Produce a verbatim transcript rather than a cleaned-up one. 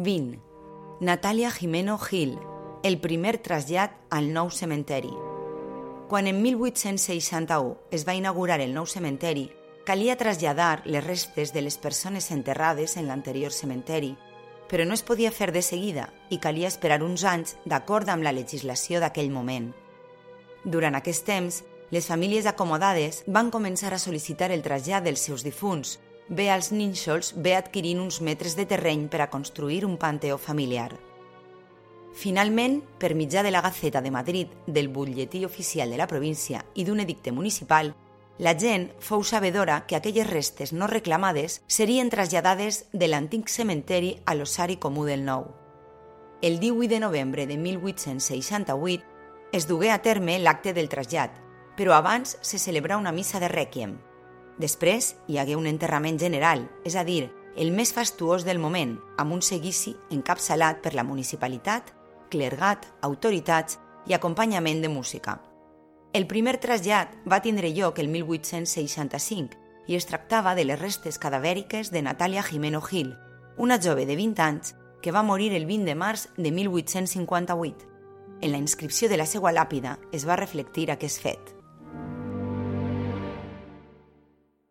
vint. Natalia Jimeno Gil, el primer trasllat al nou cementeri. Quan en mil vuit-cents seixanta-u es va inaugurar el nou cementeri, calia traslladar les restes de les persones enterrades en l'anterior cementeri, però no es podia fer de seguida i calia esperar uns anys d'acord amb la legislació d'aquell moment. Durant aquest temps, les famílies acomodades van començar a sol·licitar el trasllat dels seus difunts, bé als nínxols, bé adquirint uns metres de terreny per a construir un panteó familiar. Finalment, per mitjà de la Gaceta de Madrid, del butlletí oficial de la província i d'un edicte municipal, la gent fou sabedora que aquelles restes no reclamades serien traslladades de l'antic cementeri a l'ossari comú del nou. El divuit de novembre de mil vuit-cents seixanta-vuit es dugué a terme l'acte del trasllat, però abans se celebrà una missa de rèquiem. Després hi hagué un enterrament general, és a dir, el més fastuós del moment, amb un seguici encapçalat per la municipalitat, clergat, autoritats i acompanyament de música. El primer trasllat va tindre lloc el mil vuit-cents seixanta-cinc i es tractava de les restes cadavèriques de Natalia Jimeno Gil, una jove de vint anys que va morir el vint de març de mil vuit-cents cinquanta-vuit. En la inscripció de la seva làpida es va reflectir aquest fet.